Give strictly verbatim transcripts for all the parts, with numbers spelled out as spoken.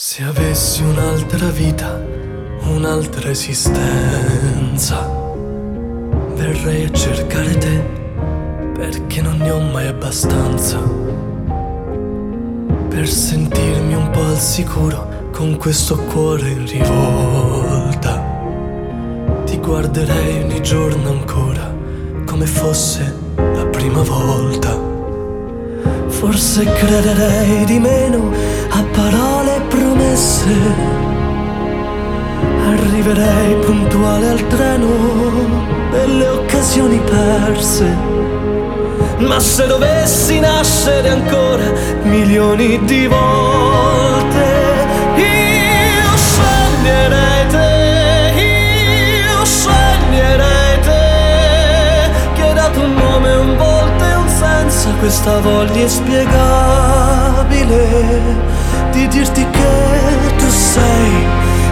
Se avessi un'altra vita, un'altra esistenza, verrei a cercare te, perché non ne ho mai abbastanza. Per sentirmi un po' al sicuro con questo cuore in rivolta, ti guarderei ogni giorno ancora, come fosse la prima volta. Forse crederei di meno a parole e promesse, arriverei puntuale al treno delle occasioni perse. Ma se dovessi nascere ancora milioni di volte, io sceglierei te, io sceglierei te, che hai dato un nome, un volto e un senso a questa voglia inspiegabile di dirti che tu sei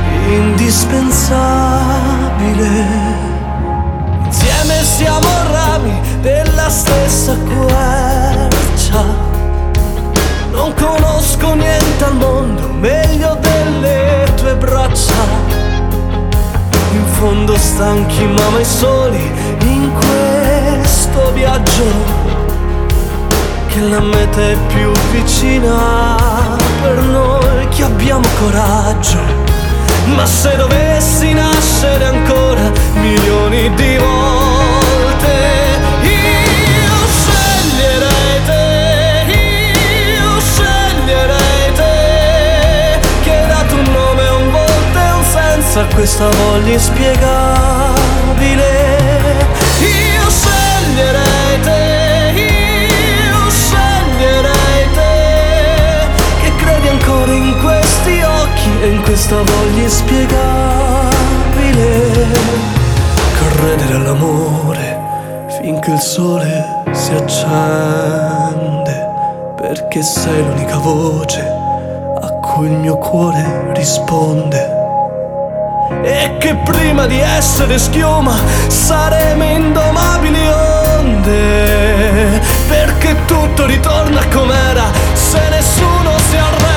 indispensabile. Insieme siamo rami della stessa quercia, non conosco niente al mondo meglio delle tue braccia. In fondo stanchi ma mai soli in questo viaggio, che la meta è più vicina per noi che abbiamo coraggio. Ma se dovessi nascere ancora milioni di volte, io sceglierei te, io sceglierei te, che hai dato un nome, un volto e un senso a questa voglia inspiegabile. Io sceglierei te, io sceglierei te, che credi ancora in questi occhi e in questa voglia inspiegabile. Credere all'amore finché il sole si accende, perché sei l'unica voce a cui il mio cuore risponde. E che prima di essere schiuma saremo indomabili onde, perché tutto ritorna com'era se nessuno si arrende.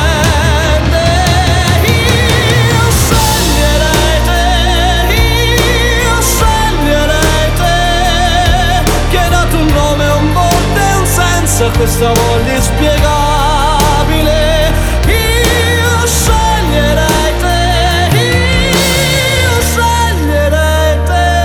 Questa voglia inspiegabile, io sceglierei te, io sceglierei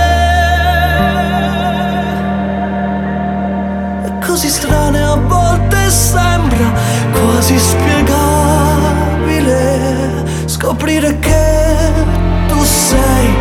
te. È così strana, a volte sembra quasi spiegabile scoprire che tu sei